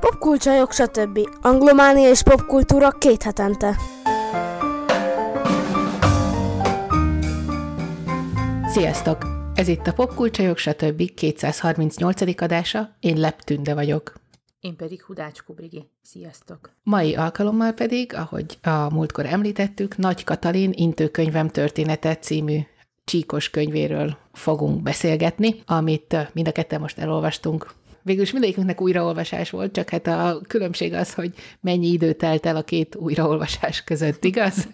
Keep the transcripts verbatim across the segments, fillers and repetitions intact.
Popkulcsajok, stb. Anglománia és popkultúra két hetente. Sziasztok! Ez itt a Popkulcsajok, stb. kétszázharmincnyolcadik adása, én Lepp Tünde vagyok. Én pedig Hudácskó Brigi. Sziasztok! Mai alkalommal pedig, ahogy a múltkor említettük, Nagy Katalin Intőkönyvem története című csíkos könyvéről fogunk beszélgetni, amit mind a ketten most elolvastunk. Végülis mindegyikünknek újraolvasás volt, csak hát a különbség az, hogy mennyi idő telt el a két újraolvasás között, igaz?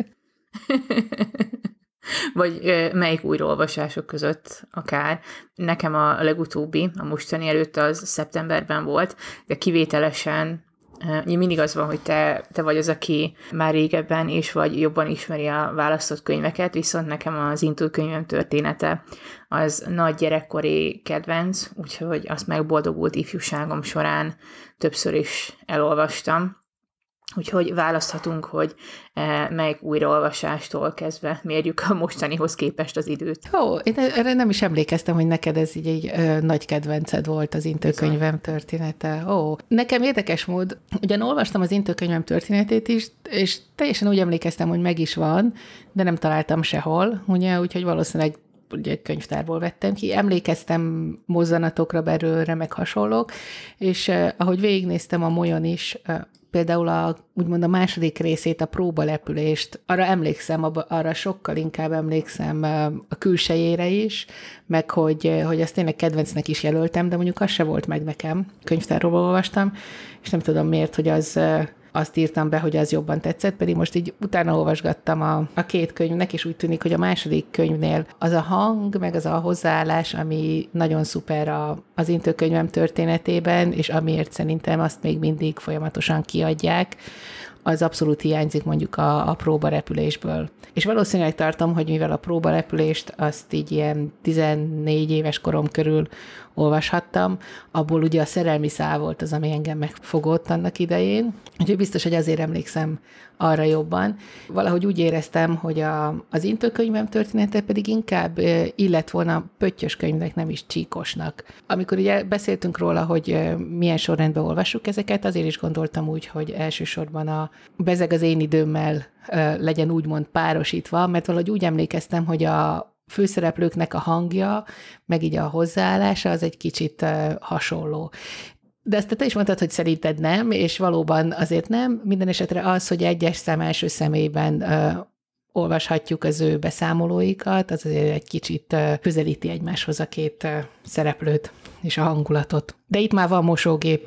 Vagy melyik újraolvasások között akár. Nekem a legutóbbi, a mostani előtt az szeptemberben volt, de kivételesen mindig az van, hogy te, te vagy az, aki már régebben és vagy jobban ismeri a választott könyveket, viszont nekem az Intőkönyvem története az nagy gyerekkori kedvenc, úgyhogy azt megboldogult ifjúságom során többször is elolvastam. Úgyhogy választhatunk, hogy melyik újraolvasástól kezdve mérjük a mostanihoz képest az időt. Ó, én erre nem is emlékeztem, hogy neked ez így egy ö, nagy kedvenced volt az Intőkönyvem története. Ó, nekem érdekes mód, ugyan olvastam az Intőkönyvem történetét is, és teljesen úgy emlékeztem, hogy meg is van, de nem találtam sehol, ugye, úgyhogy valószínűleg ugye könyvtárból vettem ki, emlékeztem mozzanatokra belőle, meg hasonlók, és eh, ahogy végignéztem a Molyon is, eh, például a, úgymond a második részét, a próbalepülést, arra emlékszem, arra sokkal inkább emlékszem a külsejére is, meg hogy, hogy azt tényleg kedvencnek is jelöltem, de mondjuk az se volt meg nekem. Könyvtárról olvastam, és nem tudom miért, hogy az... azt írtam be, hogy az jobban tetszett, pedig most így utána olvasgattam a, a két könyvnek, és úgy tűnik, hogy a második könyvnél az a hang, meg az a hozzáállás, ami nagyon szuper a, az Intőkönyvem történetében, és amiért szerintem azt még mindig folyamatosan kiadják, az abszolút hiányzik mondjuk a, a próbarepülésből. És valószínűleg tartom, hogy mivel a próbarepülést azt így ilyen tizennégy éves korom körül olvashattam, abból ugye a szerelmi szál volt az, ami engem megfogott annak idején. Úgyhogy biztos, hogy azért emlékszem arra jobban. Valahogy úgy éreztem, hogy a, az Intőkönyvem története pedig inkább illett volna pöttyös könyvnek, nem is csíkosnak. Amikor ugye beszéltünk róla, hogy milyen sorrendben olvassuk ezeket, azért is gondoltam úgy, hogy elsősorban a Bezeg az én időmmel legyen úgymond párosítva, mert valahogy úgy emlékeztem, hogy a főszereplőknek a hangja, meg így a hozzáállása az egy kicsit uh, hasonló. De ezt te is mondtad, hogy szerinted nem, és valóban azért nem. Minden esetre az, hogy egyes szem első személyben uh, olvashatjuk az ő beszámolóikat, az azért egy kicsit uh, közelíti egymáshoz a két uh, szereplőt és a hangulatot. De itt már van mosógép.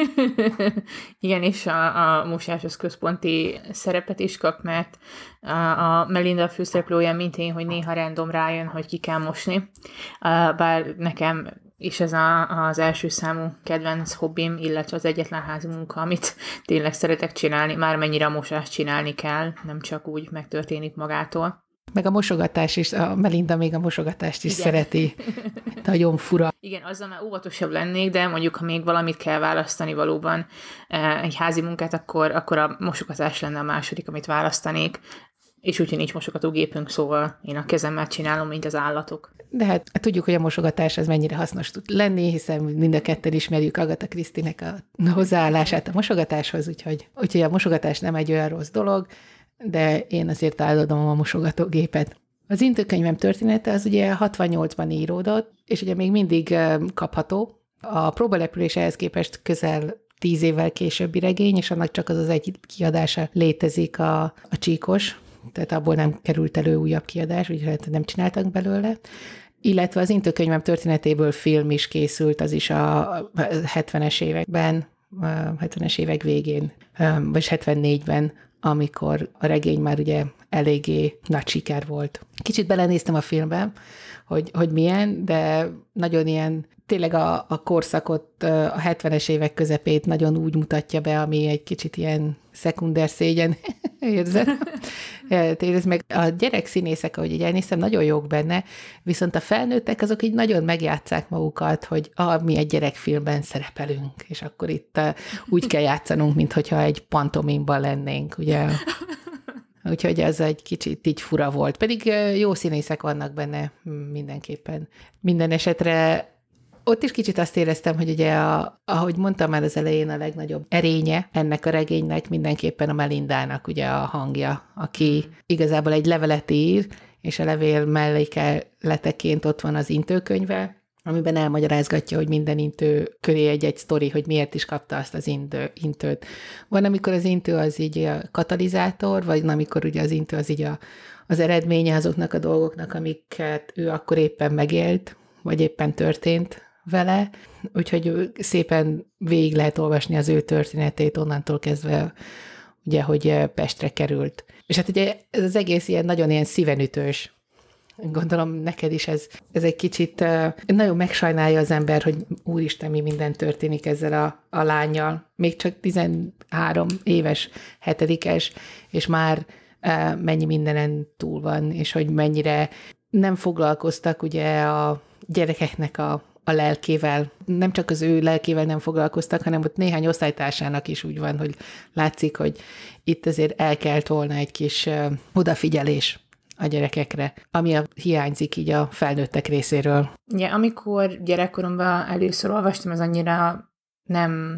Igen, és a, a mosáshoz központi szerepet is kap, mert a, a Melinda főszereplője, mint én, hogy néha random rájön, hogy ki kell mosni. Bár nekem is ez a, az első számú kedvenc hobbim, illetve az egyetlen házi munka, amit tényleg szeretek csinálni, már mennyire a mosást csinálni kell, nem csak úgy megtörténik magától. Meg a mosogatás is, a Melinda még a mosogatást is igen. Szereti. Nagyon fura. Igen, azzal már óvatosabb lennék, de mondjuk, ha még valamit kell választani valóban egy házi munkát, akkor, akkor a mosogatás lenne a második, amit választanék. És úgyhogy nincs mosogatógépünk, szóval én a kezemmel csinálom, mint az állatok. De hát tudjuk, hogy a mosogatás az mennyire hasznos tud lenni, hiszen mind a ketten ismerjük Agatha Christie-nek a hozzáállását a mosogatáshoz, úgyhogy, úgyhogy a mosogatás nem egy olyan rossz dolog, de én azért áldozom a mosogatógépet. Az Intőkönyvem története az ugye hatvannyolcban íródott, és ugye még mindig kapható. A próbalepülés ehhez képest közel tíz évvel későbbi regény, és annak csak az az egy kiadása létezik a, a csíkos, tehát abból nem került elő újabb kiadás, úgyhogy nem csináltak belőle. Illetve az Intőkönyvem történetéből film is készült, az is a hetvenes években, a hetvenes évek végén, vagy hetvennégyben, amikor a regény már ugye eléggé nagy siker volt. Kicsit belenéztem a filmbe, hogy, hogy milyen, de nagyon ilyen, tényleg a, a korszakot, a hetvenes évek közepét nagyon úgy mutatja be, ami egy kicsit ilyen szekunder szégyen érzed. Érez meg a gyerekszínészek, ahogy így elnéztem, nagyon jók benne, viszont a felnőttek azok így nagyon megjátszák magukat, hogy ah, mi egy gyerekfilmben szerepelünk, és akkor itt uh, úgy kell játszanunk, minthogyha egy pantomimban lennénk, ugye? Úgyhogy ez egy kicsit így fura volt. Pedig uh, jó színészek vannak benne mindenképpen. Minden esetre ott is kicsit azt éreztem, hogy ugye, a, ahogy mondtam már az elején, a legnagyobb erénye ennek a regénynek mindenképpen a Melindának ugye a hangja, aki igazából egy levelet ír, és a levél mellékleteként ott van az intőkönyve, amiben elmagyarázgatja, hogy minden intő köré egy-egy sztori, hogy miért is kapta azt az intő, intőt. Van, amikor az intő az így a katalizátor, vagy amikor ugye az intő az így a, az eredménye azoknak a dolgoknak, amiket ő akkor éppen megélt, vagy éppen történt vele. Úgyhogy szépen végig lehet olvasni az ő történetét onnantól kezdve, ugye, hogy Pestre került. És hát ugye ez az egész ilyen nagyon ilyen szívenütős. Gondolom neked is ez, ez egy kicsit uh, nagyon megsajnálja az ember, hogy úristen, mi minden történik ezzel a, a lánnyal. Még csak tizenhárom éves, hetedikes, és már uh, mennyi mindenen túl van, és hogy mennyire nem foglalkoztak ugye a gyerekeknek a, a lelkével. Nem csak az ő lelkével nem foglalkoztak, hanem ott néhány osztálytársának is úgy van, hogy látszik, hogy itt azért elkelt volna egy kis uh, odafigyelés a gyerekekre, ami a, hiányzik így a felnőttek részéről. Ja, amikor gyerekkoromban először olvastam, az annyira nem,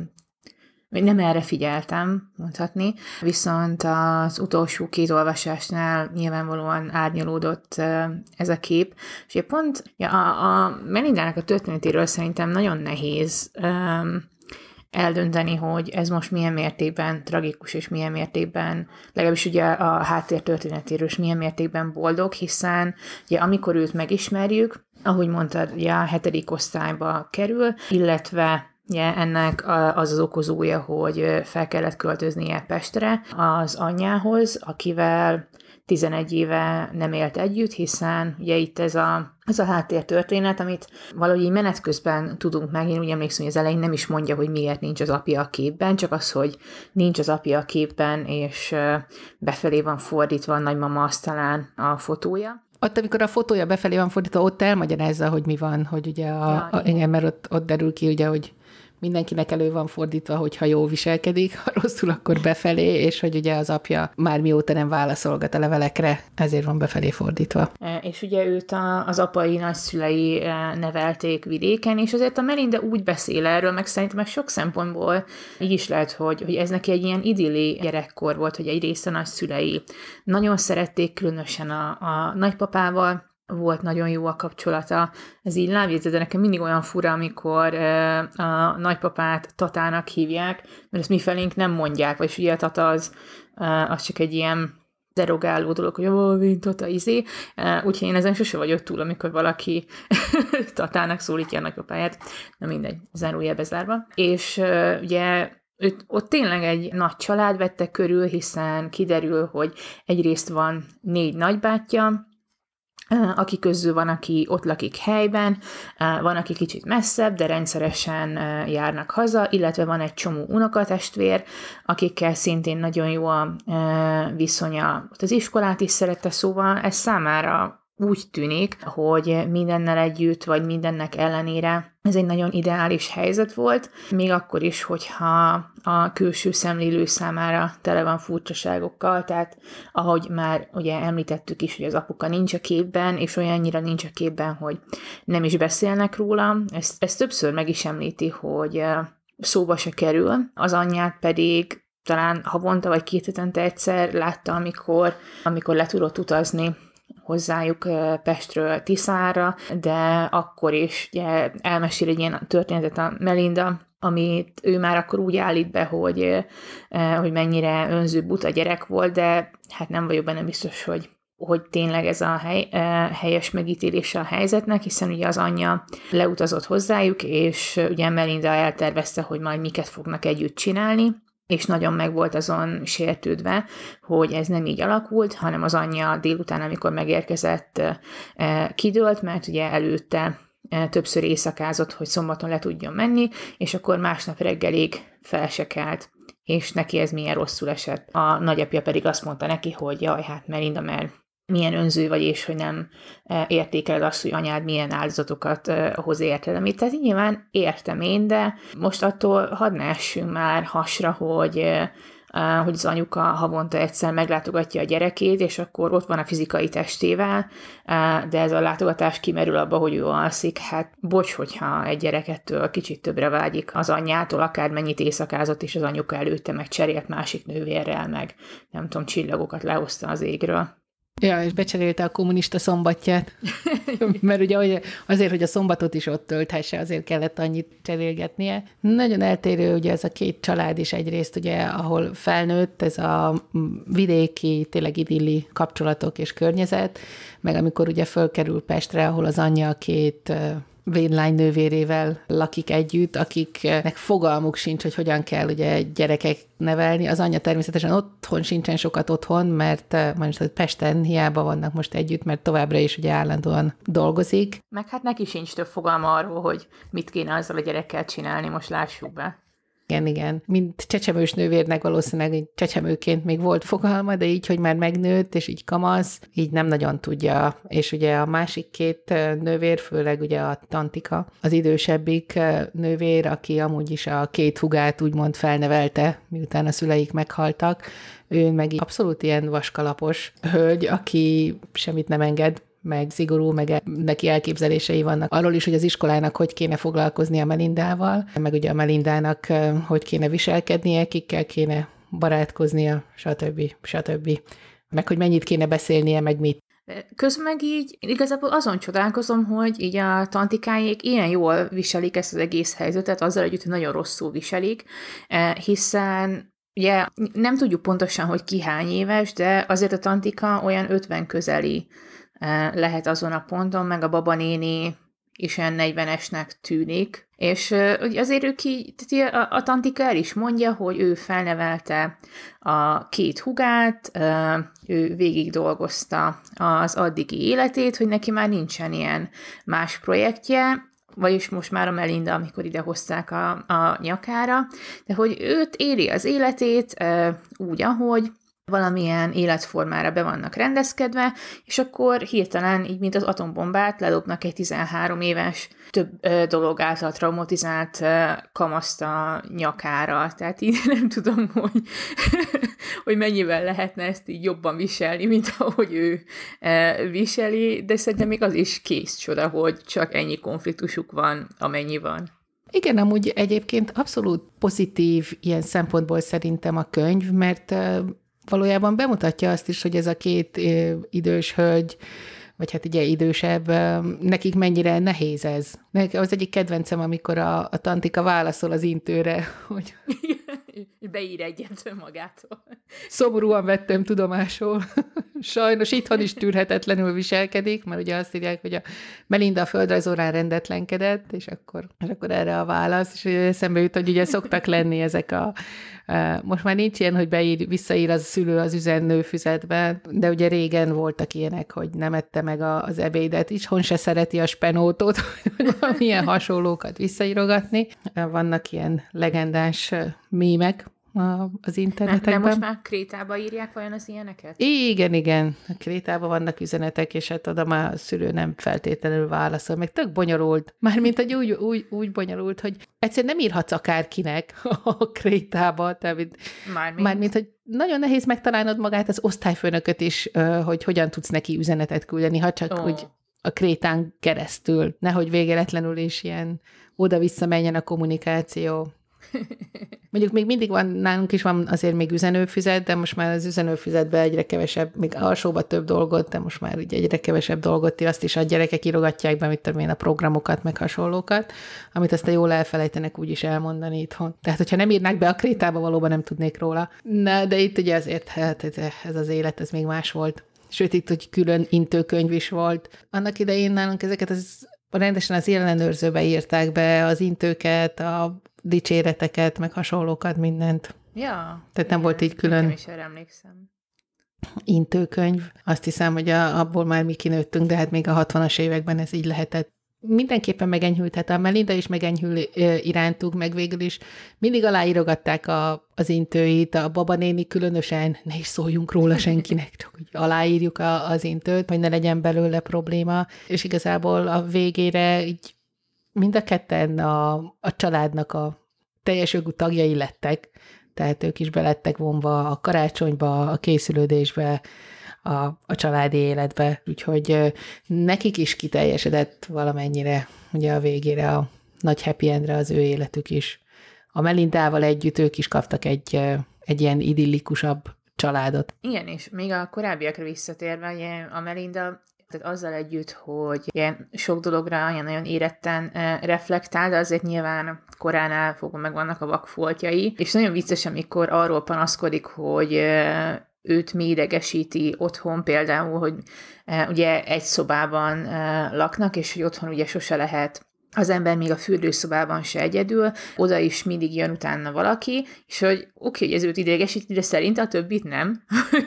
nem erre figyeltem, mondhatni, viszont az utolsó két olvasásnál nyilvánvalóan árnyalódott ez a kép, és pont ja, a, a Melindának a történetéről szerintem nagyon nehéz um, eldönteni, hogy ez most milyen mértékben tragikus, és milyen mértékben, legalábbis ugye a háttér történetéről, és milyen mértékben boldog, hiszen ugye amikor őt megismerjük, ahogy mondtad, ugye a hetedik osztályba kerül, illetve ugye ennek az az okozója, hogy fel kellett költöznie Pestre az anyjához, akivel tizenegy éve nem élt együtt, hiszen ugye itt ez a, ez a háttértörténet, amit valahogy így menet közben tudunk meg. Én úgy emlékszem, hogy az elején nem is mondja, hogy miért nincs az apja a képben, csak az, hogy nincs az apja a képben, és befelé van fordítva a nagymama asztalán a fotója. Ott, amikor a fotója befelé van fordítva, ott elmagyarázza, hogy mi van, hogy ugye a, ja, a, igen, mert ott, ott derül ki, ugye, hogy mindenkinek elő van fordítva, hogyha jól viselkedik, ha rosszul, akkor befelé, és hogy ugye az apja már mióta nem válaszolgat a levelekre, ezért van befelé fordítva. És ugye őt a, az apai nagyszülei nevelték vidéken, és azért a Melinda úgy beszél erről, meg szerintem ez sok szempontból így is lehet, hogy, hogy ez neki egy ilyen idilli gyerekkor volt, hogy egyrészt a nagyszülei nagyon szerették, különösen a, a nagypapával, volt nagyon jó a kapcsolata. Ez így lábjegyzet, de nekem mindig olyan fura, amikor uh, a nagypapát Tatának hívják, mert ezt mi felénk nem mondják, vagyis ugye a Tata az, uh, az csak egy ilyen derogáló dolog, hogy ó, mint Tata, izé. Uh, úgyhogy én ezen sose vagyok túl, amikor valaki Tatának szólítja a nagypapáját. Na mindegy, zárójel bezárva. És uh, ugye őt, ott tényleg egy nagy család vette körül, hiszen kiderül, hogy egyrészt van négy nagybátyja, aki közül van, aki ott lakik helyben, van, aki kicsit messzebb, de rendszeresen járnak haza, illetve van egy csomó unokatestvér, akikkel szintén nagyon jó a viszonya. Az iskolát is szerette, szóval ez számára úgy tűnik, hogy mindennel együtt, vagy mindennek ellenére ez egy nagyon ideális helyzet volt, még akkor is, hogyha a külső szemlélő számára tele van furcsaságokkal, tehát ahogy már ugye említettük is, hogy az apuka nincs a képben, és olyannyira nincs a képben, hogy nem is beszélnek róla. Ezt, ezt többször meg is említi, hogy szóba se kerül, az anyját pedig talán havonta vagy két hetente egyszer látta, amikor, amikor le tudott utazni hozzájuk Pestről Tiszára, de akkor is ugye, elmesél egy ilyen történetet a Melinda, amit ő már akkor úgy állít be, hogy, hogy mennyire önző buta gyerek volt, de hát nem vagyok benne biztos, hogy, hogy tényleg ez a hely, helyes megítélése a helyzetnek, hiszen ugye az anyja leutazott hozzájuk, és ugye Melinda eltervezte, hogy majd miket fognak együtt csinálni, és nagyon meg volt azon sértődve, hogy ez nem így alakult, hanem az anyja délután, amikor megérkezett, kidőlt, mert ugye előtte többször éjszakázott, hogy szombaton le tudjon menni, és akkor másnap reggelig fel se kelt, és neki ez milyen rosszul esett. A nagyapja pedig azt mondta neki, hogy jaj, hát Melinda, mert milyen önző vagy, és hogy nem értékeled azt, hogy anyád milyen áldozatokat hoz érted. Amit tehát nyilván értem én, de most attól hadd ne essünk már hasra, hogy hogy az anyuka havonta egyszer meglátogatja a gyerekét, és akkor ott van a fizikai testével, de ez a látogatás kimerül abba, hogy ő alszik. Hát bocs, hogyha egy gyerekettől kicsit többre vágyik az anyjától, akármennyit éjszakázott is az anyuka előtte, meg cserélt másik nővérrel, meg nem tudom, csillagokat lehozta az égről. Ja, és becserélte a kommunista szombatját, mert ugye azért, hogy a szombatot is ott tölthesse, azért kellett annyit cserélgetnie. Nagyon eltérő ugye ez a két család is egyrészt, ugye, ahol felnőtt ez a vidéki, tényleg idilli kapcsolatok és környezet, meg amikor ugye fölkerül Pestre, ahol az anyja két vénlány nővérével lakik együtt, akiknek fogalmuk sincs, hogy hogyan kell ugye gyerekek nevelni. Az anyja természetesen otthon sincsen sokat otthon, mert most Pesten hiába vannak most együtt, mert továbbra is ugye állandóan dolgozik. Meg hát neki sincs több fogalma arról, hogy mit kéne azzal a gyerekkel csinálni, most lássuk be. Igen, igen. Mint csecsemős nővérnek valószínűleg csecsemőként még volt fogalma, de így, hogy már megnőtt, és így kamasz, így nem nagyon tudja. És ugye a másik két nővér, főleg ugye a Tantika, az idősebbik nővér, aki amúgy is a két hugát úgymond felnevelte, miután a szüleik meghaltak, ő meg abszolút ilyen vaskalapos hölgy, aki semmit nem enged, meg szigorú, meg neki elképzelései vannak arról is, hogy az iskolának hogy kéne foglalkozni a Melindával, meg ugye a Melindának hogy kéne viselkednie, kikkel kéne barátkoznia, stb. stb. Meg hogy mennyit kéne beszélnie, meg mit. Közben meg így igazából azon csodálkozom, hogy így a Tantikáék ilyen jól viselik ezt az egész helyzetet, azzal együtt, hogy nagyon rosszul viselik, hiszen ugye nem tudjuk pontosan, hogy ki hány éves, de azért a Tantika olyan ötven közeli lehet azon a ponton, meg a babanéni is olyan negyvenesnek tűnik. És azért ő ki, a, a Tantika el is mondja, hogy ő felnevelte a két hugát, ő végig dolgozta az addigi életét, hogy neki már nincsen ilyen más projektje, vagyis most már a Melinda, amikor ide hozták a, a nyakára, de hogy őt éli az életét úgy, ahogy valamilyen életformára be vannak rendezkedve, és akkor hirtelen, így mint az atombombát, ledobnak egy tizenhárom éves, több ö, dolog által traumatizált ö, kamaszt a nyakára. Tehát így nem tudom, hogy, hogy mennyivel lehetne ezt így jobban viselni, mint ahogy ő ö, viseli, de szerintem még az is kész csoda, hogy csak ennyi konfliktusuk van, amennyi van. Igen, amúgy egyébként abszolút pozitív ilyen szempontból szerintem a könyv, mert valójában bemutatja azt is, hogy ez a két idős hölgy, vagy hát ugye idősebb, nekik mennyire nehéz ez. Nekem az egyik kedvencem, amikor a, a Tantika válaszol az intőre, hogy beír egyet magától. Szomorúan vettem tudomásul. Sajnos itthon is tűrhetetlenül viselkedik, mert ugye azt írják, hogy a Melinda a földrajzórán rendetlenkedett, és akkor, és akkor erre a válasz, és eszembe jut, hogy ugye szoktak lenni ezek a most már nincs ilyen, hogy beír, visszaír az szülő az üzennőfüzetbe, de ugye régen voltak ilyenek, hogy nem ette meg a, az ebédet, itthon se szereti a spenótot, hogy milyen hasonlókat visszaírogatni. Vannak ilyen legendás mémek az internetekben. Nem, most már Krétába írják vajon az ilyeneket? Igen, igen. A Krétában vannak üzenetek, és hát oda már a szülő nem feltétlenül válaszol. Meg tök bonyolult. Mármint, hogy úgy, úgy, úgy bonyolult, hogy egyszerűen nem írhatsz akárkinek a Krétába. Tehát, mármint. Mármint, hogy nagyon nehéz megtalálnod magát az osztályfőnököt is, hogy hogyan tudsz neki üzenetet küldeni, ha csak oh. úgy a Krétán keresztül. Nehogy végeletlenül is ilyen oda-vissza menjen a kommunikáció. Mondjuk még mindig van, nálunk is van azért még üzenőfüzet, de most már az üzenőfüzetben egyre kevesebb, még alsóban több dolgot, de most már ugye egyre kevesebb dolgot, azt is a gyerekek írogatják be, mit tudom én, a programokat, meg hasonlókat, amit aztán jól elfelejtenek úgyis elmondani itthon. Tehát, hogyha nem írnák be a Krétába, valóban nem tudnék róla. Na, de itt ugye azért, hát ez az élet, ez még más volt. Sőt, itt hogy külön intőkönyv is volt. Annak idején nálunk ezeket az, rendesen az ellenőrzőbe írták be az intőket, a dicséreteket, meg hasonlókat, mindent. Ja. Tehát nem igen, volt így külön nekem is erre emlékszem. Intőkönyv. Azt hiszem, hogy a, abból már mi kinőttünk, de hát még a hatvanas években ez így lehetett. Mindenképpen megenyhült, hát a Melinda is megenyhül irántuk, meg végül is mindig aláírogatták a, az intőit, a babanéni különösen, ne is szóljunk róla senkinek, csak hogy aláírjuk a, az intőt, hogy ne legyen belőle probléma, és igazából a végére így mind a ketten a, a családnak a teljes jogú tagjai lettek. tehát ők is belettek vonva a karácsonyba, a készülődésbe, a, a családi életbe, úgyhogy nekik is kiteljesedett valamennyire ugye a végére a nagy happy endre az ő életük is. A Melindával együtt ők is kaptak egy, egy ilyen idillikusabb családot. Igen, és még a korábbiakra visszatérve, ugye a Melinda, tehát azzal együtt, hogy ilyen sok dologra ilyen nagyon éretten e, reflektál, de azért nyilván koránál fogva meg vannak a vakfoltjai, és nagyon vicces, amikor arról panaszkodik, hogy e, őt mi idegesíti otthon például, hogy e, ugye egy szobában e, laknak, és hogy otthon ugye sose lehet az ember még a fürdőszobában se egyedül, oda is mindig jön utána valaki, és hogy oké, okay, hogy ez őt idegesíti, de szerint a többit nem.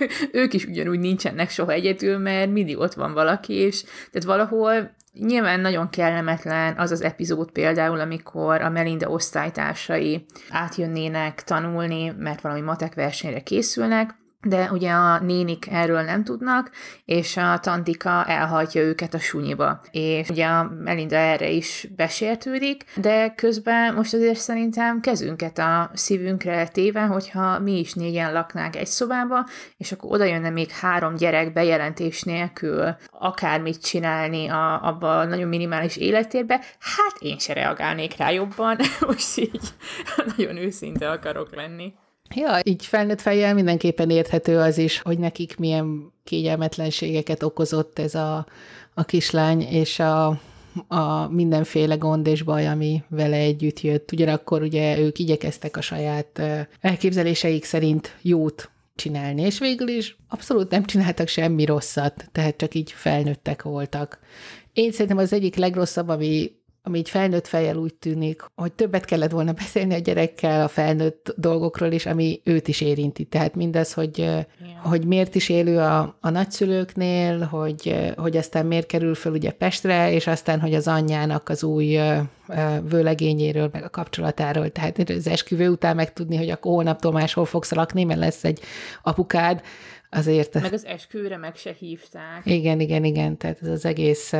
Ők is ugyanúgy nincsenek soha egyedül, mert mindig ott van valaki, és tehát valahol nyilván nagyon kellemetlen az az epizód például, amikor a Melinda osztálytársai átjönnének tanulni, mert valami matek versenyre készülnek, de ugye a nénik erről nem tudnak, és a tantika elhagyja őket a sunyiba. És ugye a Melinda erre is besértődik, de közben most azért szerintem kezünket a szívünkre téve, hogyha mi is négyen laknánk egy szobába, és akkor oda jönne még három gyerek bejelentés nélkül akármit csinálni a, abba a nagyon minimális élettérbe, hát én se reagálnék rá jobban, most így nagyon őszinte akarok lenni. Ja, így felnőtt fejjel mindenképpen érthető az is, hogy nekik milyen kényelmetlenségeket okozott ez a, a kislány, és a, a mindenféle gond és baj, ami vele együtt jött. Ugyanakkor ugye ők igyekeztek a saját elképzeléseik szerint jót csinálni, és végül is abszolút nem csináltak semmi rosszat, tehát csak így felnőttek voltak. Én szerintem az egyik legrosszabb, ami ami így felnőtt fejjel úgy tűnik, hogy többet kellett volna beszélni a gyerekkel a felnőtt dolgokról is, ami őt is érinti. Tehát mindaz, hogy, yeah. hogy miért is élő a, a nagyszülőknél, hogy, hogy aztán miért kerül föl ugye Pestre, és aztán, hogy az anyjának az új vőlegényéről, meg a kapcsolatáról. Tehát az esküvő után megtudni, hogy akkor holnaptól máshol fogsz lakni, mert lesz egy apukád, azért... Meg az esküvőre meg se hívták. Igen, igen, igen. Tehát ez az egész...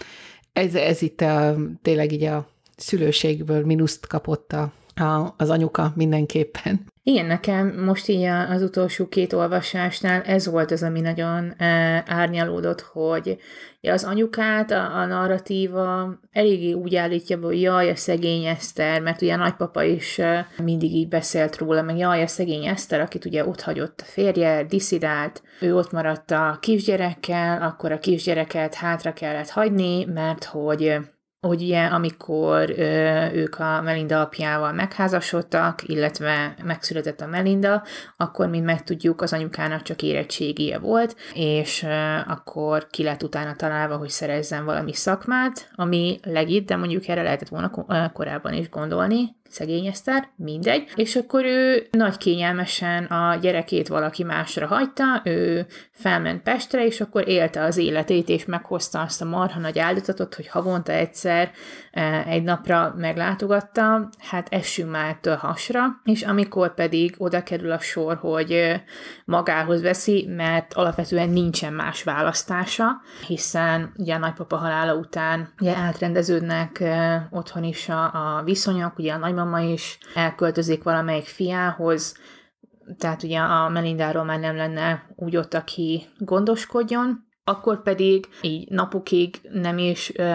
Ez, ez itt a, tényleg így a szülőségből mínuszt kapott a, a, az anyuka mindenképpen. Igen, nekem most így az utolsó két olvasásnál ez volt az, ami nagyon árnyalódott, hogy az anyukát a, a narratíva eléggé úgy állítja, hogy jaj, a szegény Eszter, mert ugye a nagypapa is mindig így beszélt róla, meg jaj, a szegény Eszter, akit ugye ott hagyott a férje, disszidált, ő ott maradt a kisgyerekkel, akkor a kisgyereket hátra kellett hagyni, mert hogy hogy ugye, amikor ö, ők a Melinda apjával megházasodtak, illetve megszületett a Melinda, akkor, mint megtudjuk, az anyukának csak érettségije volt, és ö, akkor ki lett utána találva, hogy szerezzen valami szakmát, ami legit, de mondjuk erre lehetett volna korábban is gondolni, szegény Eszter, mindegy, és akkor ő nagy kényelmesen a gyerekét valaki másra hagyta, ő felment Pestre, és akkor élte az életét, és meghozta azt a marha nagy áldozatot, hogy havonta egyszer egy napra meglátogatta, hát essünk már ettől hasra, és amikor pedig oda kerül a sor, hogy magához veszi, mert alapvetően nincsen más választása, hiszen ugye a nagypapa halála után ugye átrendeződnek otthon is a, a viszonyok, ugye a nagymama is elköltözik valamelyik fiához, tehát ugye a Melindáról már nem lenne úgy ott, aki gondoskodjon, akkor pedig így napokig nem is ö,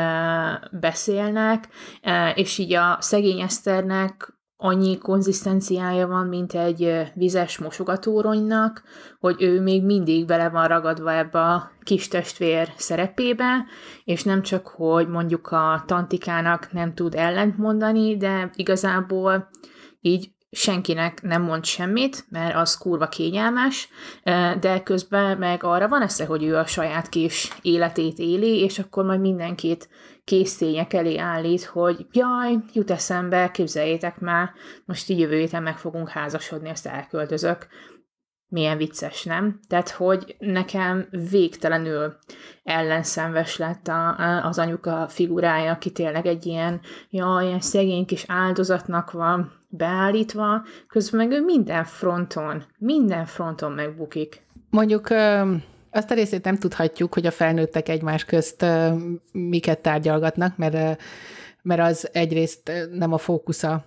beszélnek, ö, és így a szegény Eszternek annyi konzisztenciája van, mint egy vizes mosogatóronynak, hogy ő még mindig bele van ragadva ebbe a kis testvér szerepébe, és nem csak, hogy mondjuk a tantikának nem tud ellent mondani, de igazából így senkinek nem mond semmit, mert az kurva kényelmes, de közben meg arra van esze, hogy ő a saját kis életét éli, és akkor majd mindenkit késztények elé állít, hogy jaj, jut eszembe, képzeljétek már, most így jövő héten meg fogunk házasodni, azt elköltözök. Milyen vicces, nem? Tehát, hogy nekem végtelenül ellenszenves lett a, az anyuka figurája, aki tényleg egy ilyen, jaj, ilyen szegény kis áldozatnak van beállítva, közben meg ő minden fronton, minden fronton megbukik. Mondjuk azt a részét nem tudhatjuk, hogy a felnőttek egymás közt miket tárgyalgatnak, mert, mert az egyrészt nem a fókusza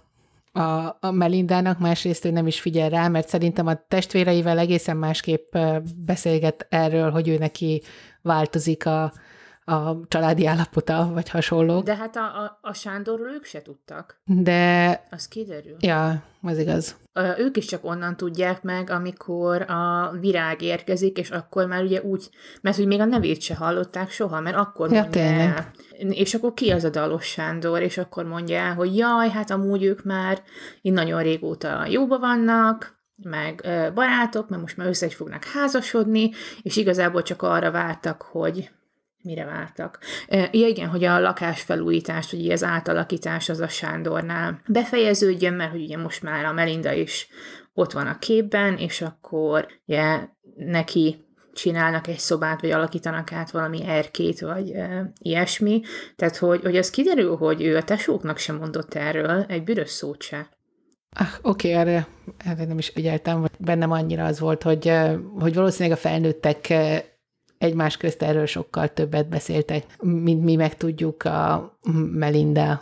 a, a Melindának, másrészt ő nem is figyel rá, mert szerintem a testvéreivel egészen másképp beszélget erről, hogy ő neki változik a, a családi állapota, vagy hasonlók. De hát a, a, a Sándorról ők se tudtak. De... Az kiderül. Ja, az igaz. Ők is csak onnan tudják meg, amikor a virág érkezik, és akkor már ugye úgy, mert hogy még a nevét se hallották soha, mert akkor ja, mondja el. És akkor ki az a Dalos Sándor, és akkor mondja el, hogy jaj, hát amúgy ők már így nagyon régóta jóba vannak, meg barátok, mert most már össze is fognak házasodni, és igazából csak arra vártak, hogy mire vártak. Ja igen, hogy a lakásfelújítást, hogy az átalakítás az a Sándornál befejeződjön, mert hogy ugye most már a Melinda is ott van a képben, és akkor ugye neki csinálnak egy szobát, vagy alakítanak át valami erkét, vagy e, ilyesmi. Tehát, hogy, hogy az kiderül, hogy ő a tesóknak sem mondott erről egy büdös szót se. Ah, oké, okay, erre, erre nem is figyeltem. Bennem annyira az volt, hogy, hogy valószínűleg a felnőttek egymás közt erről sokkal többet beszéltek, mint mi megtudjuk a Melinda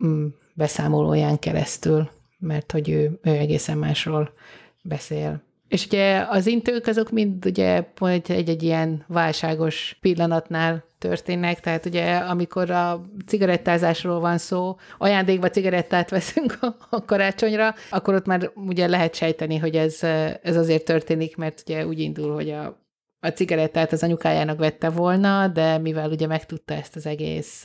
beszámolóján keresztül, mert hogy ő, ő egészen másról beszél. És ugye az intők azok mind ugye egy-egy ilyen válságos pillanatnál történnek, tehát ugye amikor a cigarettázásról van szó, ajándékba cigarettát veszünk a karácsonyra, akkor ott már ugye lehet sejteni, hogy ez, ez azért történik, mert ugye úgy indul, hogy a A cigarettát az anyukájának vette volna, de mivel ugye megtudta ezt az egész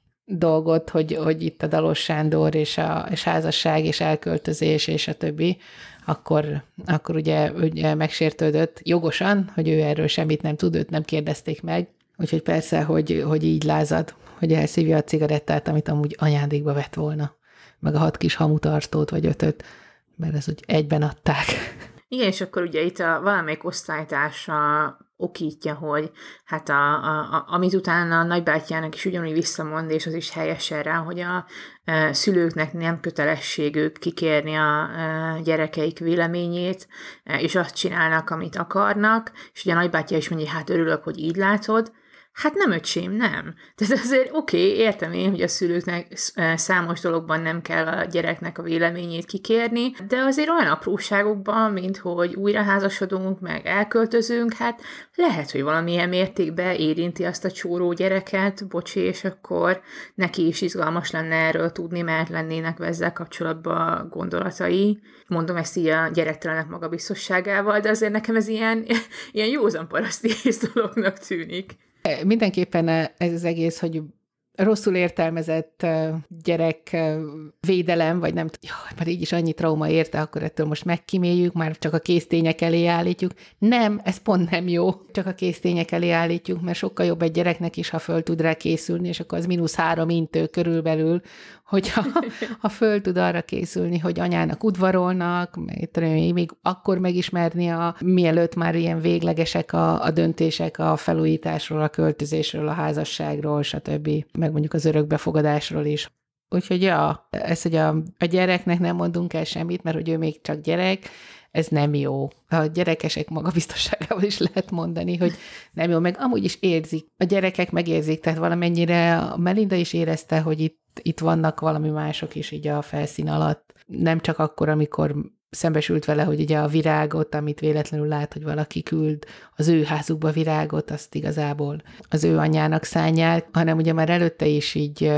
dolgot, hogy, hogy itt a Dalos Sándor és a és házasság és elköltözés és a többi, akkor, akkor ugye, ugye megsértődött jogosan, hogy ő erről semmit nem tud, őt nem kérdezték meg. Úgyhogy persze, hogy, hogy így lázad, hogy elszívja a cigarettát, amit amúgy ajándékba vett volna, meg a hat kis hamutartót vagy ötöt, mert ez úgy egyben adták. Igen, és akkor ugye itt a valamelyik osztálytársa okítja, hogy hát a, a, a, amit utána a nagybátyjának is ugyanúgy visszamond, és az is helyesen rá, hogy a e, szülőknek nem kötelességük kikérni a e, gyerekeik véleményét, e, és azt csinálnak, amit akarnak, és ugye a nagybátyja is mondja, hát örülök, hogy így látod. Hát nem, öcsém, nem. Tehát azért oké, okay, értem én, hogy a szülőknek számos dologban nem kell a gyereknek a véleményét kikérni, de azért olyan apróságokban, mint hogy újra házasodunk, meg elköltözünk, hát lehet, hogy valamilyen mértékben érinti azt a csóró gyereket, bocsi, és akkor neki is izgalmas lenne erről tudni, mert lennének ezzel kapcsolatban gondolatai. Mondom ezt így a gyerektelenek magabiztosságával, de azért nekem ez ilyen, ilyen józan paraszti dolognak tűnik. Mindenképpen ez az egész, hogy rosszul értelmezett gyerek védelem, vagy nem tudom, jaj, már így is annyi trauma érte, akkor ettől most megkíméljük, már csak a késztények elé állítjuk. Nem, ez pont nem jó, csak a késztények elé állítjuk, mert sokkal jobb egy gyereknek is, ha föl tud rá készülni, és akkor az mínusz három intő körülbelül, hogyha ha föl tud arra készülni, hogy anyának udvarolnak, még akkor megismerni, a, mielőtt már ilyen véglegesek a, a döntések a felújításról, a költözésről, a házasságról, stb. Meg mondjuk az örökbefogadásról is. Úgyhogy ja, ez, hogy a, a gyereknek nem mondunk el semmit, mert hogy ő még csak gyerek, ez nem jó. A gyerekesek magabiztosságával is lehet mondani, hogy nem jó, meg amúgy is érzik. A gyerekek megérzik, tehát valamennyire a Melinda is érezte, hogy itt, itt vannak valami mások is így a felszín alatt. Nem csak akkor, amikor szembesült vele, hogy ugye a virágot, amit véletlenül lát, hogy valaki küld az ő házukba virágot, azt igazából az ő anyjának szánják, hanem ugye már előtte is így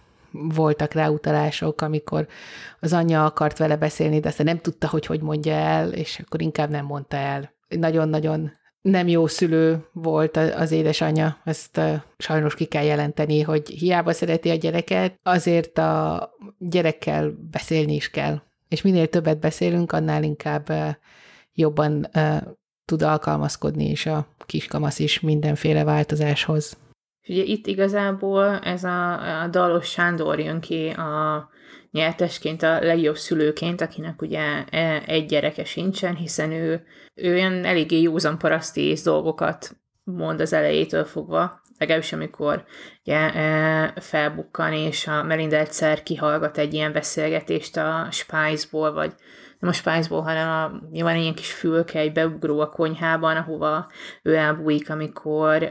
voltak rá utalások, amikor az anyja akart vele beszélni, de aztán nem tudta, hogy hogy mondja el, és akkor inkább nem mondta el. Nagyon-nagyon nem jó szülő volt az édesanyja, ezt sajnos ki kell jelenteni, hogy hiába szereti a gyereket, azért a gyerekkel beszélni is kell. És minél többet beszélünk, annál inkább jobban tud alkalmazkodni is a kiskamasz is mindenféle változáshoz. Ugye itt igazából ez a, a Dalos Sándor jön ki a nyertesként, a legjobb szülőként, akinek ugye egy gyereke sincsen, hiszen ő, ő olyan eléggé józan paraszti dolgokat mond az elejétől fogva, legalábbis amikor ugye, felbukkan, és a Melinda egyszer kihallgat egy ilyen beszélgetést a Spice-ból, vagy nem a Spice-ból, hanem a, van ilyen kis fülke, egy beugró a konyhában, ahova ő elbújik, amikor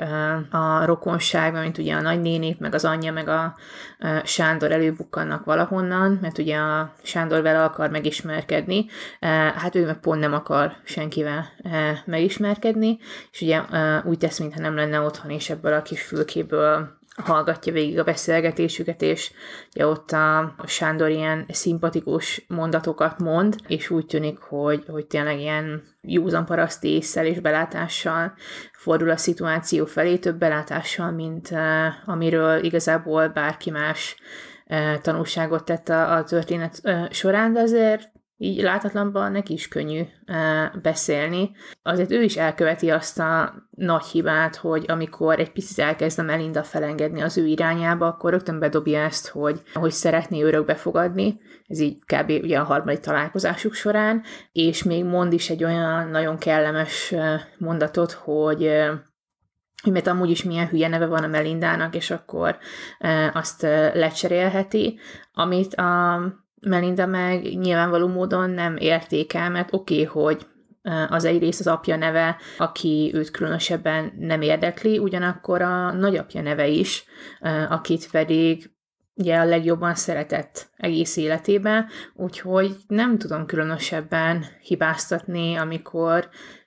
a rokonságban, mint ugye a nagynénét, meg az anyja, meg a Sándor előbukkannak valahonnan, mert ugye a Sándor vele akar megismerkedni, hát ő meg pont nem akar senkivel megismerkedni, és ugye úgy tesz, mintha nem lenne otthon, és ebből a kis fülkéből hallgatja végig a beszélgetésüket, és ugye ott a Sándor ilyen szimpatikus mondatokat mond, és úgy tűnik, hogy, hogy tényleg ilyen józan paraszti ésszel és belátással fordul a szituáció felé, több belátással, mint uh, amiről igazából bárki más uh, tanulságot tett a, a történet uh, során, de azért így látatlanban neki is könnyű uh, beszélni. Azért ő is elköveti azt a nagy hibát, hogy amikor egy picit elkezd a Melinda felengedni az ő irányába, akkor rögtön bedobja ezt, hogy, hogy szeretné örökbe fogadni. Ez így kb. Ugye a harmadik találkozásuk során, és még mond is egy olyan nagyon kellemes uh, mondatot, hogy uh, hogy mert amúgy is milyen hülye neve van a Melindának, és akkor uh, azt uh, lecserélheti, amit a Melinda meg nyilvánvaló módon nem értékel, mert oké, okay, hogy az egyrészt az apja neve, aki őt különösebben nem érdekli, ugyanakkor a nagyapja neve is, akit pedig ugye a legjobban szeretett egész életében, úgyhogy nem tudom különösebben hibáztatni, amikor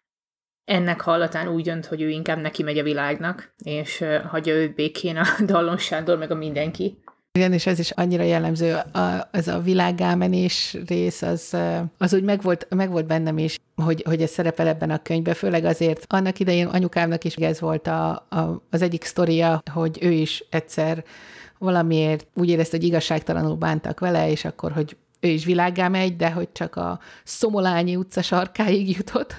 ennek hallatán úgy dönt, hogy ő inkább neki megy a világnak, és hagyja őt békén a Dallon Sándor, meg a mindenki. Igen, és ez is annyira jellemző, a, az a világámenés rész, az, az úgy megvolt, megvolt bennem is, hogy, hogy ez szerepel ebben a könyvben, főleg azért annak idején anyukámnak is ez volt a, a, az egyik sztoria, hogy ő is egyszer valamiért úgy érezte, hogy igazságtalanul bántak vele, és akkor, hogy ő is világgá megy, de hogy csak a Szomolányi utca sarkáig jutott.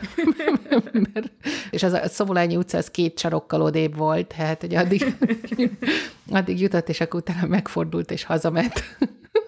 Mert, és az a Szomolányi utca az két sarokkal odébb volt, hát hogy addig, addig jutott, és akkor utána megfordult, és hazament.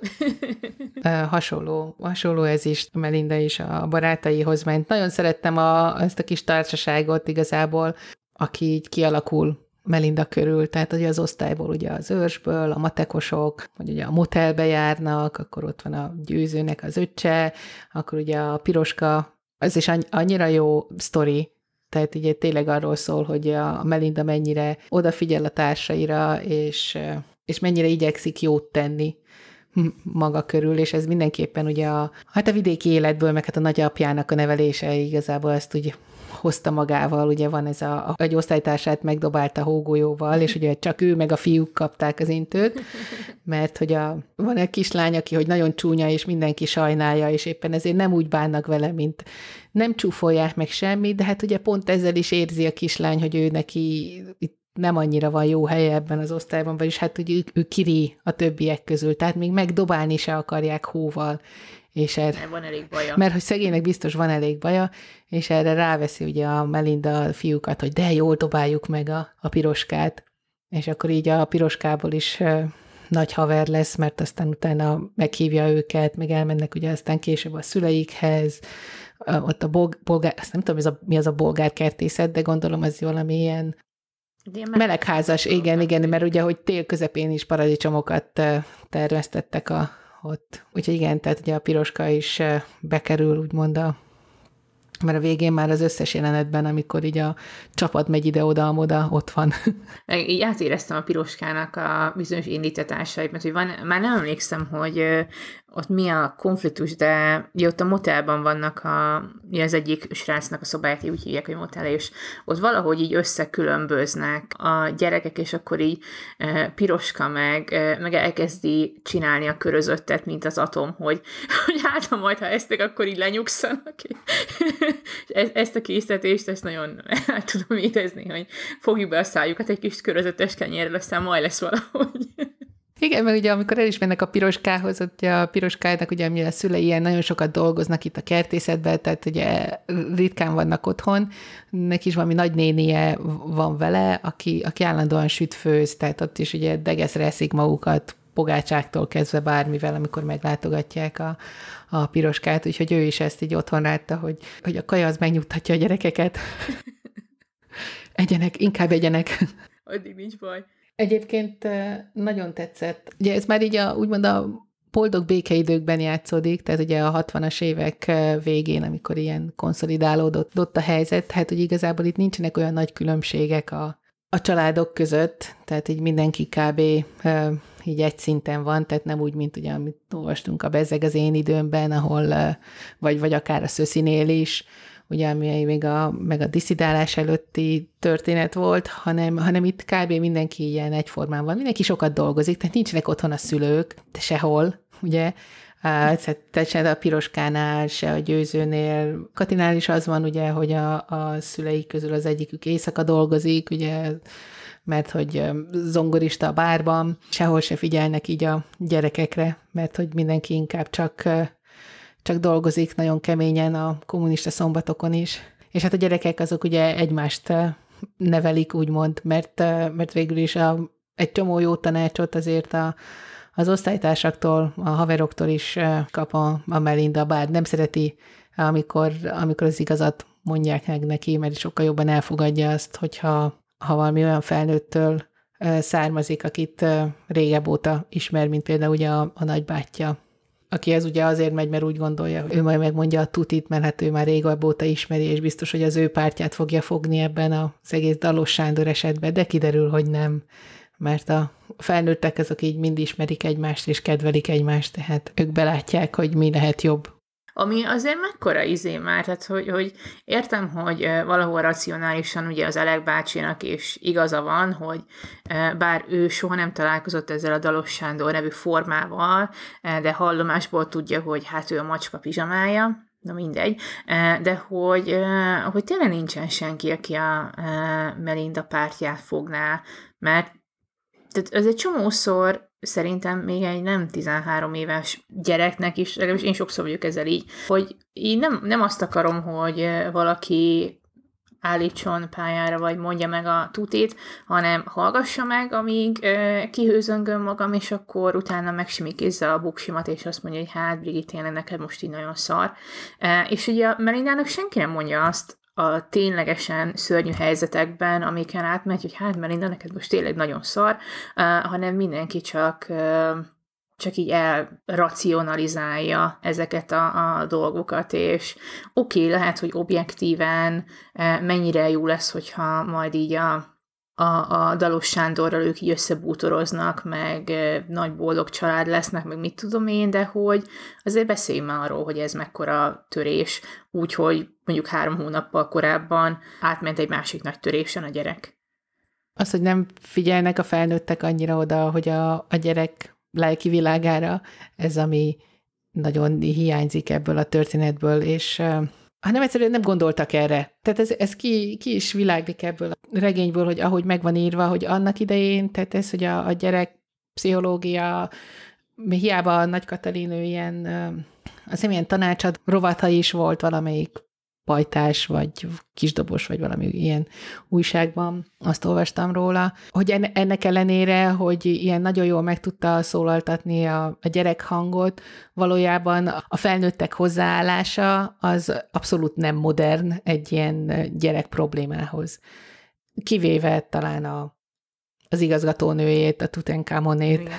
hasonló, hasonló ez is, Melinda is a barátaihoz ment. Nagyon szerettem a, ezt a kis társaságot igazából, aki így kialakul Melinda körül, tehát ugye az osztályból ugye az őrsből, a matekosok, vagy ugye a motelbe járnak, akkor ott van a Győzőnek az öccse, akkor ugye a Piroska, ez is annyira jó sztori, tehát ugye tényleg arról szól, hogy a Melinda mennyire odafigyel a társaira, és, és mennyire igyekszik jót tenni maga körül, és ez mindenképpen ugye a, hát a vidéki életből, meg hát a nagyapjának a nevelése igazából ezt úgy hozta magával, ugye van ez a, egy osztálytársát megdobálta hógolyóval, és ugye csak ő meg a fiúk kapták az intőt, mert hogy a, van egy kislány, aki hogy nagyon csúnya, és mindenki sajnálja, és éppen ezért nem úgy bánnak vele, mint nem csúfolják meg semmit, de hát ugye pont ezzel is érzi a kislány, hogy ő neki itt nem annyira van jó helye ebben az osztályban, vagyis hát hogy ő, ő kiri a többiek közül, tehát még megdobálni se akarják hóval. És erre, nem van elég baja. Mert hogy szegénynek biztos van elég baja, és erre ráveszi ugye a Melinda a fiúkat, hogy de jól dobáljuk meg a, a Piroskát, és akkor így a Piroskából is uh, nagy haver lesz, mert aztán utána meghívja őket, meg elmennek ugye aztán később a szüleikhez, uh, ott a bol- bolgár, azt nem tudom, ez a, mi az a bolgárkertészet, de gondolom ez valami ilyen melegházas, igen, igen, mert ugye, hogy tél közepén is paradicsomokat uh, termesztettek a ott. Úgyhogy igen, tehát ugye a Piroska is bekerül, úgymond a, mert a végén már az összes jelenetben, amikor így a csapat megy ide-oda-amoda, ott van. Meg így átéreztem a Piroskának a bizonyos indítatásait, mert hogy van, már nem emlékszem, hogy ott mi a konfliktus, de ugye ott a motelban vannak a, az egyik srácnak a szobáját, úgy hívják, hogy motel, és ott valahogy így összekülönböznek a gyerekek, és akkor így e, Piroska meg, e, meg elkezdi csinálni a körözöttet, mint az atom, hogy, hogy hát, ha majd, ha eztek, akkor így lenyugszanak. e, ezt a készítést, ezt nagyon el tudom érezni, hogy fogjuk be a szájukat egy kis körözöttes kenyérrel, aztán majd lesz valahogy. Igen, mert ugye amikor el is mennek a Piroskához, ott a Piroskának ugye a szülei ilyen nagyon sokat dolgoznak itt a kertészetben, tehát ugye ritkán vannak otthon, neki is valami nagynénie van vele, aki, aki állandóan süt, főz, tehát ott is ugye degeszre eszik magukat, pogácsáktól kezdve bármivel, amikor meglátogatják a, a Piroskát, úgyhogy ő is ezt így otthon látta, hogy, hogy a kaja az megnyugtatja a gyerekeket. Egyenek, inkább egyenek. Addig nincs baj. Egyébként nagyon tetszett. Ugye ez már így a, úgymond a boldog békeidőkben játszódik, tehát ugye a hatvanas évek végén, amikor ilyen konszolidálódott a helyzet, hát hogy igazából itt nincsenek olyan nagy különbségek a, a családok között, tehát így mindenki kb. Így egy szinten van, tehát nem úgy, mint ugye, amit olvastunk a Bezzeg az én időmben, ahol, vagy, vagy akár a Szöszinél is, ugye, ami még a, meg a diszidálás előtti történet volt, hanem, hanem itt kb. Mindenki ilyen egyformán van. Mindenki sokat dolgozik, tehát nincsenek otthon a szülők, de sehol, ugye, tehát se a Piroskánál, se a Győzőnél. Katinál is az van, ugye, hogy a, a szülei közül az egyikük éjszaka dolgozik, ugye, mert hogy zongorista a bárban, sehol se figyelnek így a gyerekekre, mert hogy mindenki inkább csak csak dolgozik nagyon keményen a kommunista szombatokon is. És hát a gyerekek azok ugye egymást nevelik, úgymond, mert, mert végül is a, egy csomó jó tanácsot azért a, az osztálytársaktól, a haveroktól is kap a, a Melinda, bár nem szereti, amikor, amikor az igazat mondják meg neki, mert sokkal jobban elfogadja azt, hogyha ha valami olyan felnőttől származik, akit régebb óta ismer, mint például ugye a, a nagybátyja, aki ez ugye azért megy, mert úgy gondolja, hogy ő majd megmondja a tutit, mert hát ő már régebb óta ismeri, és biztos, hogy az ő pártját fogja fogni ebben az egész Dalos Sándor esetben, de kiderül, hogy nem, mert a felnőttek azok így mind ismerik egymást, és kedvelik egymást, tehát ők belátják, hogy mi lehet jobb. Ami azért mekkora izé már, tehát hogy, hogy értem, hogy valahol racionálisan ugye az Elek bácsinak is igaza van, hogy bár ő soha nem találkozott ezzel a Dalos Sándor nevű formával, de hallomásból tudja, hogy hát ő a macska pizsamája, na mindegy, de hogy, hogy tényleg nincsen senki, aki a Melinda pártját fogná, mert tehát ez egy csomószor szerintem még egy nem tizenhárom éves gyereknek is, legalábbis én sokszor vagyok ezzel így, hogy így nem, nem azt akarom, hogy valaki állítson pályára, vagy mondja meg a tutit, hanem hallgassa meg, amíg uh, kihőzöngöm magam, és akkor utána megsimikézze a buksimat, és azt mondja, hogy hát, Brigitte, tényleg neked most így nagyon szar. Uh, és ugye a Melindának senki nem mondja azt a ténylegesen szörnyű helyzetekben, amiken átmegy, hogy hát Melinda, neked most tényleg nagyon szar, uh, hanem mindenki csak... Uh, csak így elracionalizálja ezeket a, a dolgokat, és oké, okay, lehet, hogy objektíven mennyire jó lesz, hogyha majd így a, a, a Dalos Sándorral ők így összebútoroznak, meg nagy boldog család lesznek, meg mit tudom én, de hogy azért beszéljünk már arról, hogy ez mekkora törés, úgyhogy mondjuk három hónappal korábban átment egy másik nagy törésen a gyerek. Az, hogy nem figyelnek a felnőttek annyira oda, hogy a, a gyerek lelki világára, ez ami nagyon hiányzik ebből a történetből, és uh, hanem egyszerűen nem gondoltak erre. Tehát ez, ez ki, ki is világlik ebből a regényből, hogy ahogy meg van írva, hogy annak idején, tehát ez, hogy a, a gyerek pszichológia, hiába a Nagy Katalin ő ilyen, uh, az ilyen tanácsad rovata is volt valamelyik pajtás, vagy kisdobos, vagy valami ilyen újságban, azt olvastam róla, hogy ennek ellenére, hogy ilyen nagyon jól meg tudta szólaltatni a, a gyerek hangot, valójában a felnőttek hozzáállása az abszolút nem modern egy ilyen gyerek problémához. Kivéve talán a, az igazgatónőjét, a Tutankamonét,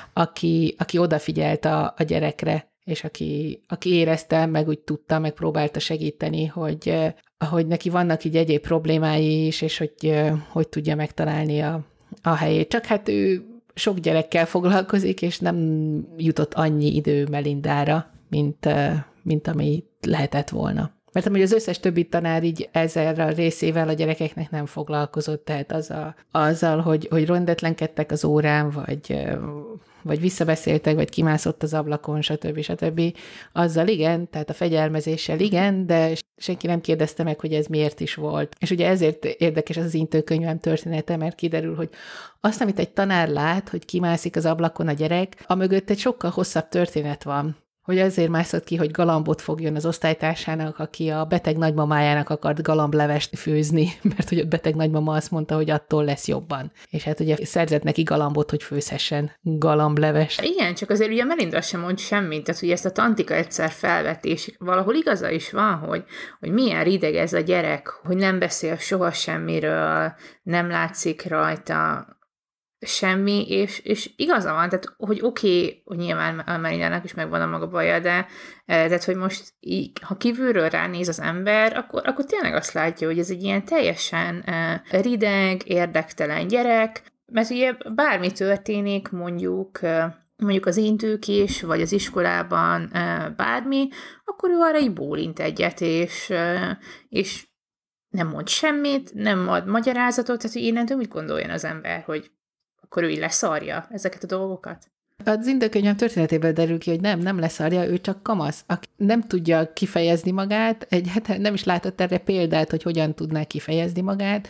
aki, aki odafigyelt a, a gyerekre, és aki, aki érezte, meg úgy tudta, meg próbálta segíteni, hogy, hogy neki vannak így egyéb problémái is, és hogy, hogy tudja megtalálni a, a helyét. Csak hát ő sok gyerekkel foglalkozik, és nem jutott annyi idő Melindára, mint, mint ami lehetett volna. Mert amúgy az összes többi tanár így ezzel a részével a gyerekeknek nem foglalkozott, tehát azzal, azzal hogy, hogy rendetlenkedtek az órán, vagy, vagy visszabeszéltek, vagy kimászott az ablakon, stb. stb. Azzal igen, tehát a fegyelmezéssel igen, de senki nem kérdezte meg, hogy ez miért is volt. És ugye ezért érdekes az intőkönyvem története, mert kiderül, hogy azt, amit egy tanár lát, hogy kimászik az ablakon a gyerek, amögött egy sokkal hosszabb történet van. Hogy azért mászott ki, hogy galambot fogjon az osztálytársának, aki a beteg nagymamájának akart galamblevest főzni, mert hogy a beteg nagymama azt mondta, hogy attól lesz jobban. És hát ugye szerzett neki galambot, hogy főzhessen galamblevest. Igen, csak azért ugye Melinda sem mond semmit, tehát ugye ezt a Tantika egyszer felvett, és valahol igaza is van, hogy, hogy milyen rideg ez a gyerek, hogy nem beszél soha semmiről, nem látszik rajta semmi, és, és igaza van, tehát hogy oké, okay, hogy nyilván a Melinának is megvan a maga baja, de tehát, hogy most így, ha kívülről ránéz az ember, akkor, akkor tényleg azt látja, hogy ez egy ilyen teljesen uh, rideg, érdektelen gyerek, mert ugye bármi történik, mondjuk uh, mondjuk az intőkés, vagy az iskolában uh, bármi, akkor ő arra így bólint egyet, és, uh, és nem mond semmit, nem ad magyarázatot, tehát hogy innentől mit gondoljon az ember, hogy akkor ő így leszarja ezeket a dolgokat? Az Intőkönyvem történetében derül ki, hogy nem, nem leszarja, ő csak kamasz, aki nem tudja kifejezni magát, egyáltalán nem is látott erre példát, hogy hogyan tudná kifejezni magát,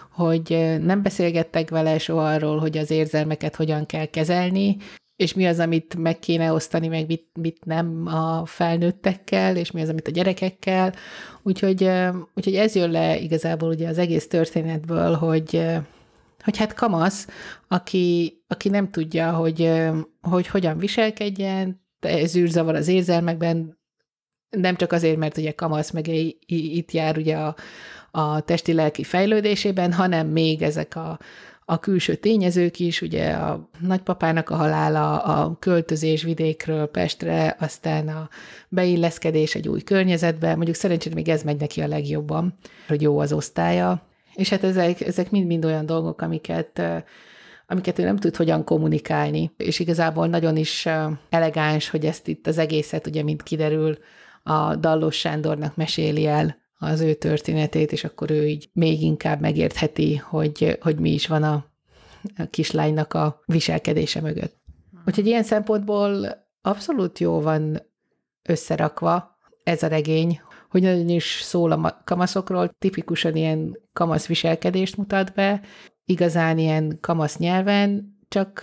hogy nem beszélgettek vele soha arról, hogy az érzelmeket hogyan kell kezelni, és mi az, amit meg kéne osztani, meg mit, mit nem a felnőttekkel, és mi az, amit a gyerekekkel. Úgyhogy, úgyhogy ez jön le igazából ugye az egész történetből, hogy, hogy hát kamasz, aki, aki nem tudja, hogy, hogy hogyan viselkedjen, zűrzavar az érzelmekben, nem csak azért, mert ugye kamasz, meg itt jár ugye a, a testi-lelki fejlődésében, hanem még ezek a a külső tényezők is, ugye a nagypapának a halála, a költözés vidékről Pestre, aztán a beilleszkedés egy új környezetbe, mondjuk szerencsére még ez megy neki a legjobban, hogy jó az osztálya, és hát ezek, ezek mind-mind olyan dolgok, amiket, amiket ő nem tud hogyan kommunikálni, és igazából nagyon is elegáns, hogy ezt itt az egészet, ugye, mint kiderül, a Dallos Sándornak meséli el az ő történetét, és akkor ő így még inkább megértheti, hogy, hogy mi is van a, a kislánynak a viselkedése mögött. Úgyhogy ilyen szempontból abszolút jó van összerakva ez a regény, hogy nagyon is szól a kamaszokról, tipikusan ilyen kamasz viselkedést mutat be, igazán ilyen kamasz nyelven, csak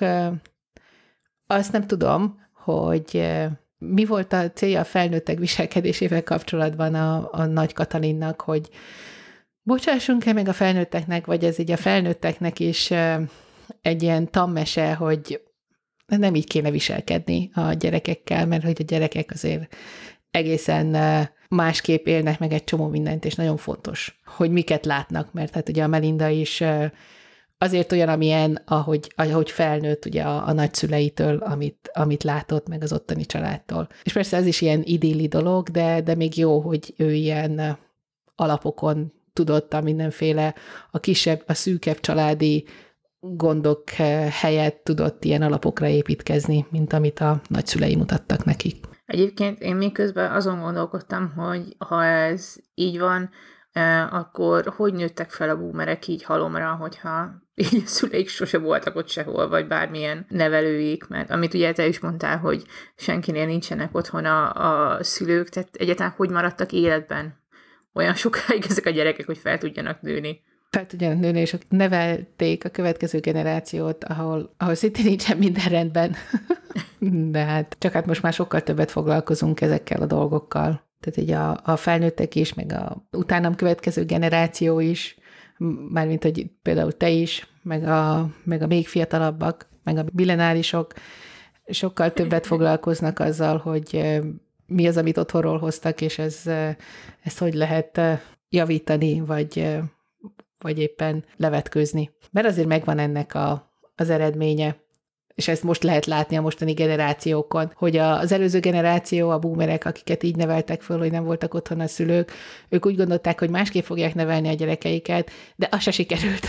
azt nem tudom, hogy mi volt a célja a felnőttek viselkedésével kapcsolatban a, a Nagy Katalinnak, hogy bocsássunk-e meg a felnőtteknek, vagy ez így a felnőtteknek is egy ilyen tanmese, hogy nem így kéne viselkedni a gyerekekkel, mert hogy a gyerekek azért egészen másképp élnek meg egy csomó mindent, és nagyon fontos, hogy miket látnak, mert hát ugye a Melinda is azért olyan, amilyen, ahogy, ahogy felnőtt ugye a, a nagyszüleitől, amit, amit látott, meg az ottani családtól. És persze ez is ilyen idilli dolog, de, de még jó, hogy ő ilyen alapokon tudott a mindenféle, a kisebb, a szűkebb családi gondok helyett tudott ilyen alapokra építkezni, mint amit a nagyszülei mutattak nekik. Egyébként én még közben azon gondolkodtam, hogy ha ez így van, akkor hogy nőttek fel a boomerek így halomra, hogyha így a szüleik sose voltak ott sehol, vagy bármilyen nevelőik, mert amit ugye te is mondtál, hogy senkinél nincsenek otthon a, a szülők, tehát egyáltalán hogy maradtak életben olyan sokáig ezek a gyerekek, hogy fel tudjanak nőni. Fel tudjanak nőni, és nevelték a következő generációt, ahol, ahol szintén nincsen minden rendben. De hát csak hát most már sokkal többet foglalkozunk ezekkel a dolgokkal. Tehát így a, a felnőttek is, meg a utánam következő generáció is, mármint, hogy például te is, meg a, meg a még fiatalabbak, meg a millenárisok sokkal többet foglalkoznak azzal, hogy mi az, amit otthonról hoztak, és ez, ezt hogy lehet javítani, vagy, vagy éppen levetkőzni. Mert azért megvan ennek a, az eredménye, és ezt most lehet látni a mostani generációkon, hogy az előző generáció, a boomerek, akiket így neveltek föl, hogy nem voltak otthon a szülők, ők úgy gondolták, hogy másképp fogják nevelni a gyerekeiket, de az se sikerült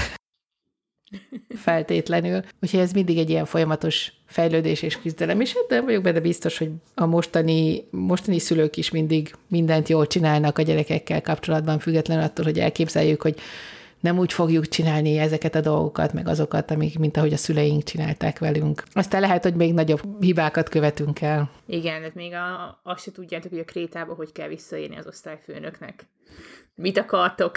feltétlenül. Úgyhogy ez mindig egy ilyen folyamatos fejlődés és küzdelem, és hát nem vagyok benne biztos, hogy a mostani, mostani szülők is mindig mindent jól csinálnak a gyerekekkel kapcsolatban, függetlenül attól, hogy elképzeljük, hogy nem úgy fogjuk csinálni ezeket a dolgokat, meg azokat, amik, mint ahogy a szüleink csinálták velünk. Aztán lehet, hogy még nagyobb hibákat követünk el. Igen, de még a, azt se tudjátok, hogy a Krétába hogy kell visszaírni az osztályfőnöknek. Mit akartok?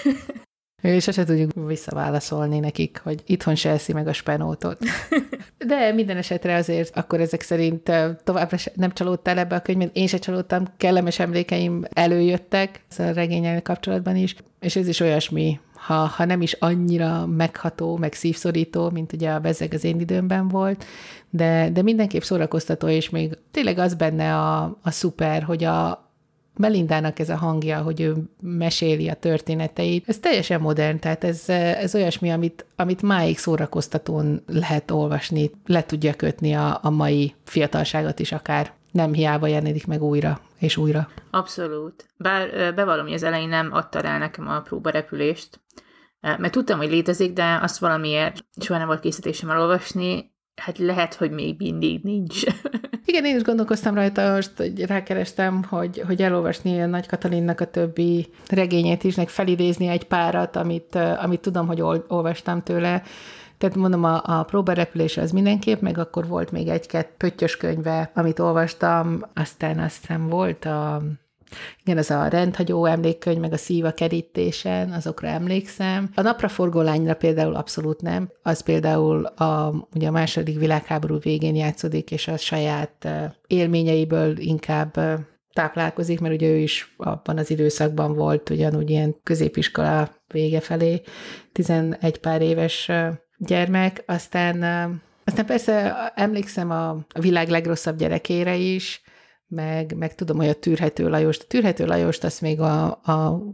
És se tudjuk visszaválaszolni nekik, hogy itthon se eszi meg a spenótot. De minden esetre azért akkor ezek szerint továbbra nem csalódtál ebbe a könyvben, én se csalódtam, kellemes emlékeim előjöttek a regényel kapcsolatban is, és ez is olyasmi, ha, ha nem is annyira megható, meg szívszorító, mint ugye a Bezzeg az én időmben volt, de, de mindenképp szórakoztató, és még tényleg az benne a, a szuper, hogy a Melindának ez a hangja, hogy ő meséli a történeteit, ez teljesen modern, tehát ez, ez olyasmi, amit, amit máig szórakoztatón lehet olvasni, le tudja kötni a, a mai fiatalságot is akár. Nem hiába jelenik meg újra és újra. Abszolút. Bár bevallom, hogy az elején nem adta rá nekem a próbarepülést, mert tudtam, hogy létezik, de azt valamiért soha nem volt készítésem elolvasni, hát lehet, hogy még mindig nincs. Igen, én is gondolkoztam rajta, most hogy rákerestem, hogy, hogy elolvasni a Nagy Katalinnak a többi regényét is, meg felidézni egy párat, amit, amit tudom, hogy ol, olvastam tőle. Tehát mondom, a, a próbarepülés az mindenképp, meg akkor volt még egy-két pöttyös könyve, amit olvastam, aztán aztán volt a... Igen, az a rendhagyó emlékkönyv, meg a Szív a kerítésen, azokra emlékszem. A napraforgó lányra például abszolút nem. Az például a, ugye a második világháború végén játszódik, és a saját élményeiből inkább táplálkozik, mert ugye ő is abban az időszakban volt ugyanúgy ilyen középiskola vége felé, tizenegy pár éves gyermek. Aztán, aztán persze emlékszem a világ legrosszabb gyerekére is, Meg, meg tudom, hogy a Tűrhető Lajost. A Tűrhető Lajost azt még a, a,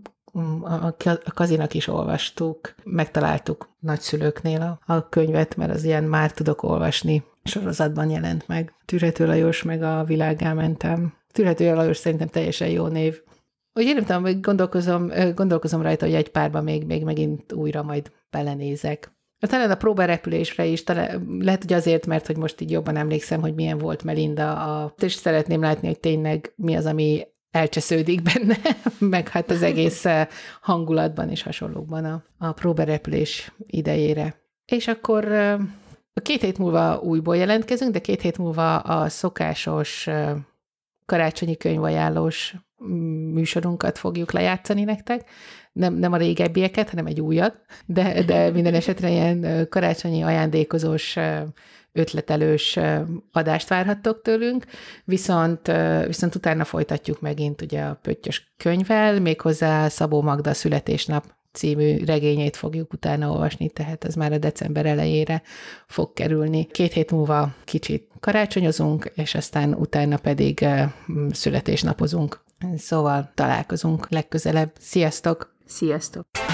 a, a Kazinak is olvastuk, megtaláltuk nagyszülőknél a, a könyvet, mert az ilyen Már tudok olvasni sorozatban jelent meg. Tűrhető Lajos, meg a Világgá mentem. Tűrhető Lajos szerintem teljesen jó név. Úgy én nem tudom, gondolkozom, gondolkozom rajta, hogy egy párban még, még megint újra majd belenézek. Talán a próbarepülésre is, talán, lehet, hogy azért, mert hogy most így jobban emlékszem, hogy milyen volt Melinda, a, és szeretném látni, hogy tényleg mi az, ami elcsesződik benne, meg hát az egész hangulatban és hasonlókban a, a próbarepülés idejére. És akkor két hét múlva újból jelentkezünk, de két hét múlva a szokásos karácsonyi könyvajánlós műsorunkat fogjuk lejátszani nektek. Nem, nem a régebbieket, hanem egy újat, de, de minden esetre ilyen karácsonyi ajándékozós, ötletelős adást várhattok tőlünk, viszont, viszont utána folytatjuk megint ugye a pöttyös könyvvel, méghozzá Szabó Magda Születésnap című regényét fogjuk utána olvasni, tehát ez már a december elejére fog kerülni. Két hét múlva kicsit karácsonyozunk, és aztán utána pedig születésnapozunk. Szóval találkozunk legközelebb. Sziasztok! Sziasztok!